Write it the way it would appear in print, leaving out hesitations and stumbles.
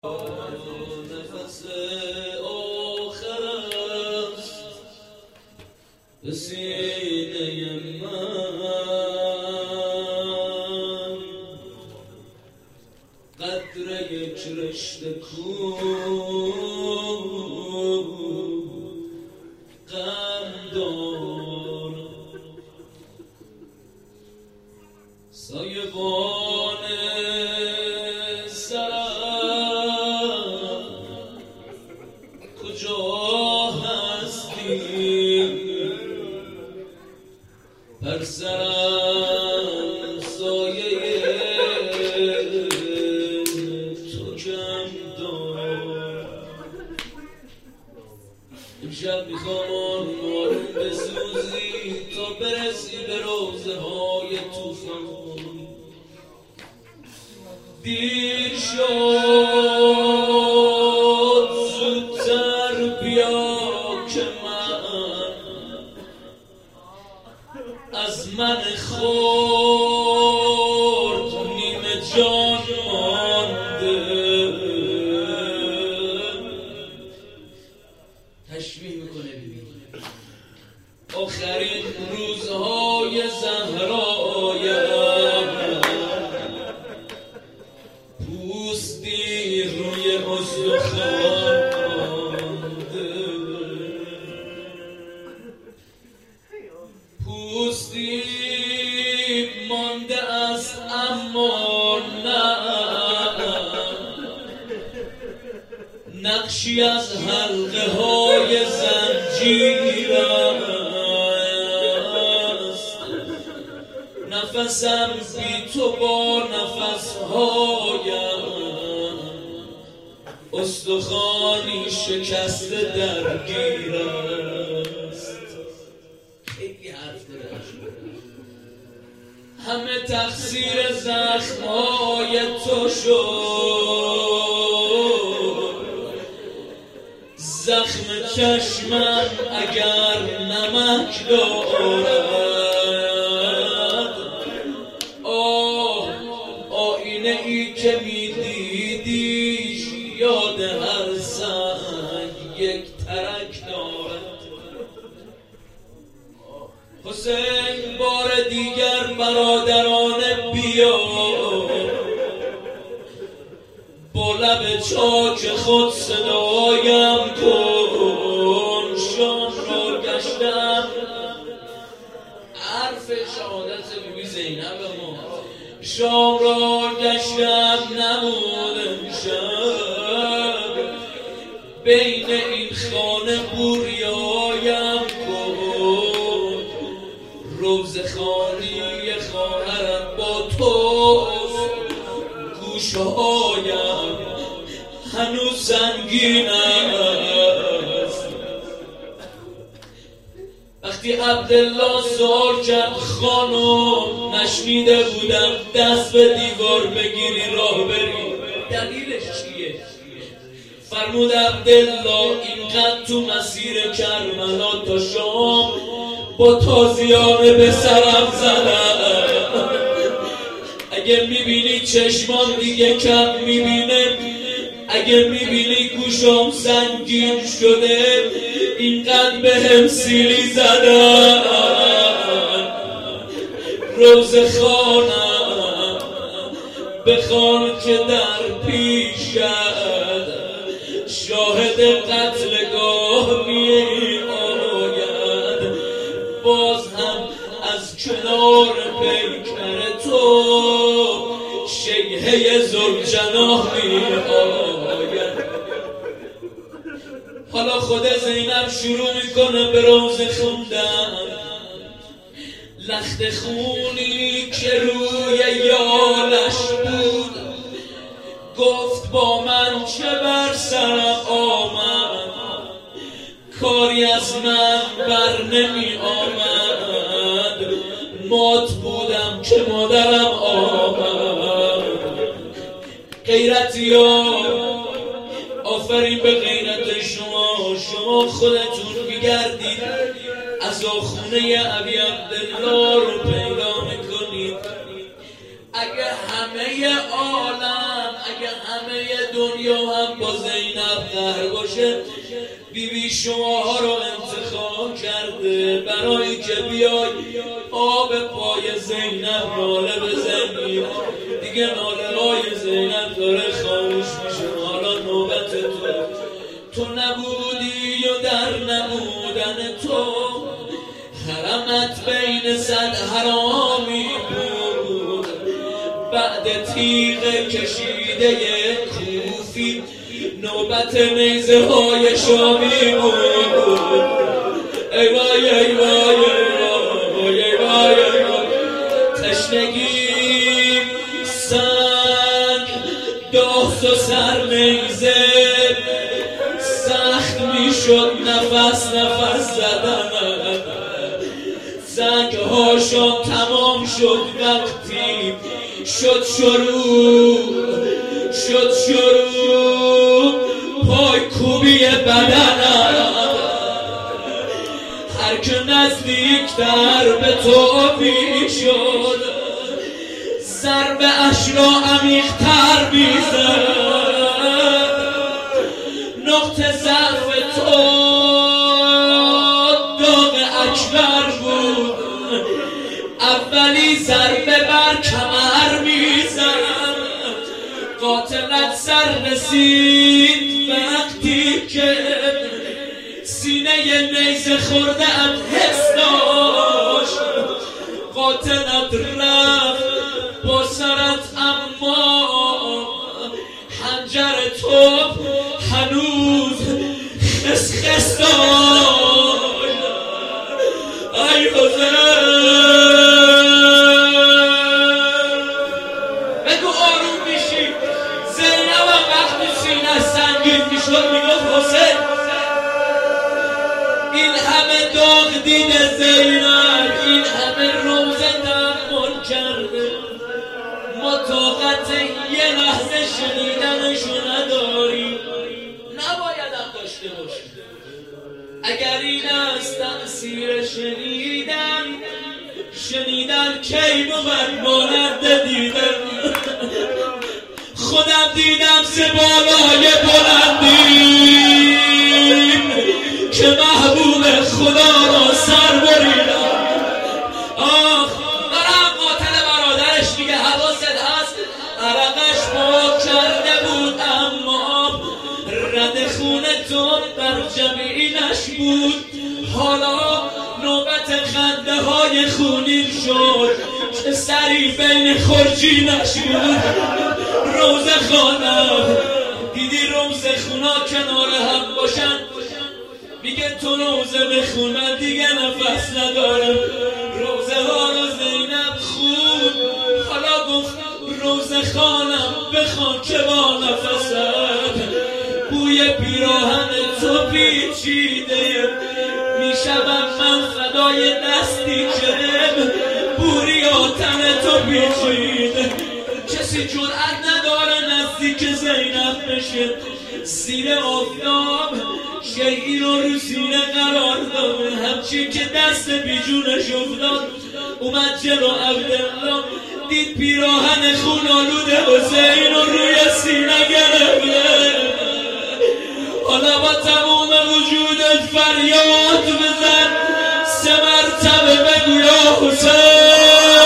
نفس آخر است به سینه من، قدر یک رشته کوه غم دارم، سایبان سرم کجا هستی؟ بر سرم سایه تو کم دارم. امشب میخوام آروم بسوزی تا برسی به روزه های توفان. دیر شد زودتر بیا که من از من خورد نیمه جان مانده. تشبیه میکنه ببین آخرین روزهای زهرایم، پوستی روی استخوان مانده، پوستی مانده است اما نه نقشی از حلقه های زنجیر است. نفسم بی تو با نفس هایم استخوانی شکسته درگیر است. خیلی حرف دارم، همه تقصیر زخم‌های تو شد. زخم چشمم اگر نمک دارد، آینه ای که میدیدیش یاد هر سنگ یک ترک دارد. حسین بار دیگر برادرانه بیا، با لب چاک خود صدایم کن. شام را گشتم، حرف شهادت بیبی زینب ما، شام را گشتم نمود امشب، بین این خانه بوریایم کن. روزخوانی خواهرم با توست، گوشهایم هنوز سنگین است. وقتی عبدالله سوال کرد خانم، نشنیده بودم دست به دیوار بگیری راه بری، دلیلش چیه؟ فرمود عبدالله اینقدر تو مسیر کربلا تا شام با تازیانه به سرم زدم. اگه میبینی چشمان دیگه کم میبینه، اگه میبینی گوشام سنگین شده، اینقدر به هم سیلی زدن. روز خانم بخوان که در پیشت شاهد قتلگاه می آید. باز هم از کنار پیکر تو شیهه ذوالجناح می آید. حالا خود زینب شروع میکنه به روزه خوندن. لخت خونی که روی یالش بود گفت با من چه بر سرم آمد، کاری از من بر نمی آمد. مات بودم که مادرم آمد. غیرتی ها آفرین به غیرت شما، شما خودتون میگردید عزاخونه ابی عبدالله رو پیدا میکنید. اگه همه عالم اگه همه دنیا هم با زینب قهر باشه، بیبی شماها رو انتخاب کرده برای که بیای آب پای زینب ناله بزنی. دیگه ناله های زینب داره خاموش میشه. حالا نوبت تو نبودی و در نبودن تو حرمت بین صد حرامی بود. بعد تیغ کشیده کوفی نوبت نیزه های شامی بود. ای وای ای وای ای وای تشنگی سنگ داست و سر نیزه سخت میشد نفس زدن. زنگ هاشون تمام شد وقتی شد شروع پای کوبی بدنم. هر که نزدیکتر به تو میشد ضرب اشلا عمیق‌تر میزد. نقطه ضعف تو داغ اکبر بود. اولی ضربه بر کمر میزنم. قاتلت سر رسید وقتی که سینه نیزه خورده ات حس داشت. قاتلت رفت با سرت اما حنجر توپ هنوز خس داشت. ای حسین بگو آروم میشی. زینب وقتی سینه سنگین میشد میگفت حسین این همه داغ دیده زینب، این همه روزه تحمل کرده، ما طاقت یه لحظه شنیدنشو نداریم. نبایدم داشته باشیم. اگر این است تقصیر شنیدن کی بود مانند دیدن. خودم دیدم ز بالای بلندیم که محبوب خدا را سر بریدم. آخ دارم قاتل برادرش میگه حواست هست. عرقش پاک کرده بود اما رد خون تو بر جبینش بود. حالا نوبت خنده های خونین شد که سری بین خرجینش بود. روزه خانم دیدی روزه خونا کنار هم باشن میگه تو روزه بخون من دیگه نفس ندارم. روزه ها رو زینب خون. حالا گفت روزه خانم بخوان که با نفست بوی پیراهن تو پیچیده میشم من فدای دستی که بوری آتن تو پیچیده. کسی جرأت نداره نزدیک زینب بشه. زیر آفتاب شیعی رو سینه قرار داد. همچین که دست بیجونش افتاد اومد جلو عبدالله دید پیراهن خون آلوده حسین رو روی سینه گرفته. حالا با تمام وجودت فریاد بزن 3 مرتبه بگو یا حسین